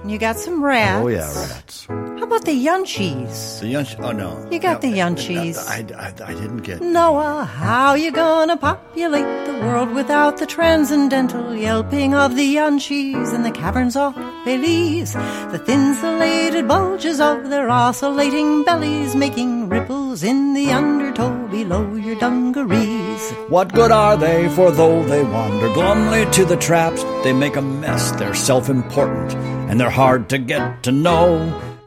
And you got some rats. Oh, yeah, rats. How about the Yunchies? The Yunchies? Oh, no. You got the Yunchies. I didn't get... Noah, how you gonna populate the world without the transcendental yelping of the Yunchies in the caverns of Belize? The thin-solated bulges of their oscillating bellies making ripples in the undertow below your dungarees. What good are they? For though they wander glumly to the traps, they make a mess. They're self-important, and they're hard to get to know.